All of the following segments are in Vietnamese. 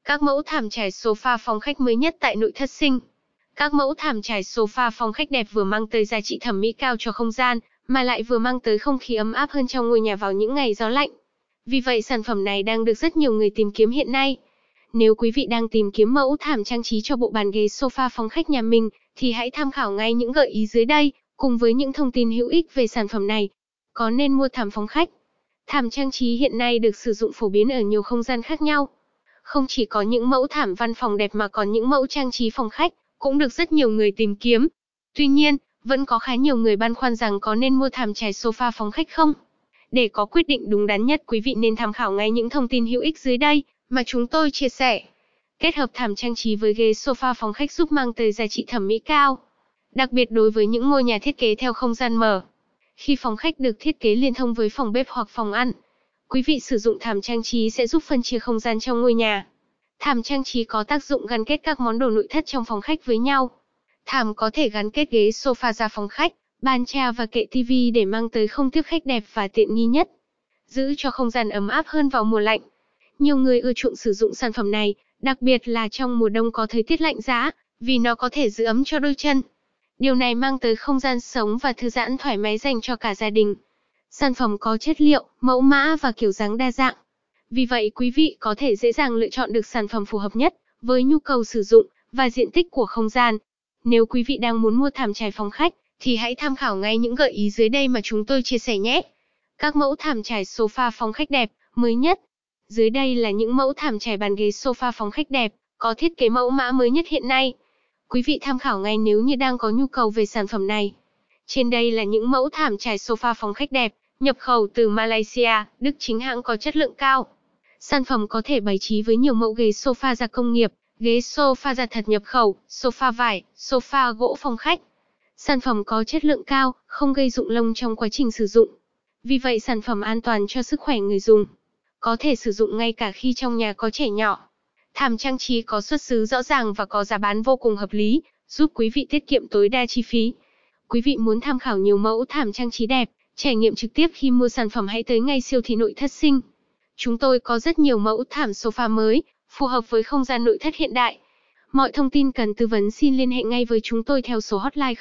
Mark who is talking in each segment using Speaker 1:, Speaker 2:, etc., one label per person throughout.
Speaker 1: Các mẫu thảm trải sofa phòng khách mới nhất tại nội thất sinh. Các mẫu thảm trải sofa phòng khách đẹp vừa mang tới giá trị thẩm mỹ cao cho không gian, mà lại vừa mang tới không khí ấm áp hơn trong ngôi nhà vào những ngày gió lạnh. Vì vậy sản phẩm này đang được rất nhiều người tìm kiếm hiện nay. Nếu quý vị đang tìm kiếm mẫu thảm trang trí cho bộ bàn ghế sofa phòng khách nhà mình, thì hãy tham khảo ngay những gợi ý dưới đây, cùng với những thông tin hữu ích về sản phẩm này. Có nên mua thảm phòng khách? Thảm trang trí hiện nay được sử dụng phổ biến ở nhiều không gian khác nhau. Không chỉ có những mẫu thảm văn phòng đẹp mà còn những mẫu trang trí phòng khách cũng được rất nhiều người tìm kiếm. Tuy nhiên, vẫn có khá nhiều người băn khoăn rằng có nên mua thảm trải sofa phòng khách không? Để có quyết định đúng đắn nhất, quý vị nên tham khảo ngay những thông tin hữu ích dưới đây mà chúng tôi chia sẻ. Kết hợp thảm trang trí với ghế sofa phòng khách giúp mang tới giá trị thẩm mỹ cao, đặc biệt đối với những ngôi nhà thiết kế theo không gian mở. Khi phòng khách được thiết kế liên thông với phòng bếp hoặc phòng ăn, quý vị sử dụng thảm trang trí sẽ giúp phân chia không gian trong ngôi nhà. Thảm trang trí có tác dụng gắn kết các món đồ nội thất trong phòng khách với nhau. Thảm có thể gắn kết ghế sofa ra phòng khách, bàn trà và kệ tivi để mang tới không tiếp khách đẹp và tiện nghi nhất, giữ cho không gian ấm áp hơn vào mùa lạnh. Nhiều người ưa chuộng sử dụng sản phẩm này, đặc biệt là trong mùa đông có thời tiết lạnh giá, vì nó có thể giữ ấm cho đôi chân. Điều này mang tới không gian sống và thư giãn thoải mái dành cho cả gia đình. Sản phẩm có chất liệu, mẫu mã và kiểu dáng đa dạng. Vì vậy quý vị có thể dễ dàng lựa chọn được sản phẩm phù hợp nhất với nhu cầu sử dụng và diện tích của không gian. Nếu quý vị đang muốn mua thảm trải phòng khách, thì hãy tham khảo ngay những gợi ý dưới đây mà chúng tôi chia sẻ nhé. Các mẫu thảm trải sofa phòng khách đẹp, mới nhất. Dưới đây là những mẫu thảm trải bàn ghế sofa phòng khách đẹp, có thiết kế mẫu mã mới nhất hiện nay. Quý vị tham khảo ngay nếu như đang có nhu cầu về sản phẩm này. Trên đây là những mẫu thảm trải sofa phòng khách đẹp, nhập khẩu từ Malaysia, Đức, chính hãng, có chất lượng cao. Sản phẩm có thể bày trí với nhiều mẫu ghế sofa da công nghiệp, ghế sofa da thật nhập khẩu, sofa vải, sofa gỗ phòng khách. Sản phẩm có chất lượng cao, không gây rụng lông trong quá trình sử dụng. Vì vậy sản phẩm an toàn cho sức khỏe người dùng. Có thể sử dụng ngay cả khi trong nhà có trẻ nhỏ. Thảm trang trí có xuất xứ rõ ràng và có giá bán vô cùng hợp lý, giúp quý vị tiết kiệm tối đa chi phí. Quý vị muốn tham khảo nhiều mẫu thảm trang trí đẹp, trải nghiệm trực tiếp khi mua sản phẩm, hãy tới ngay siêu thị nội thất sinh. Chúng tôi có rất nhiều mẫu thảm sofa mới, phù hợp với không gian nội thất hiện đại. Mọi thông tin cần tư vấn xin liên hệ ngay với chúng tôi theo số hotline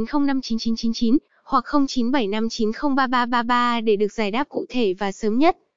Speaker 1: 0243905999 hoặc 0975903333 để được giải đáp cụ thể và sớm nhất.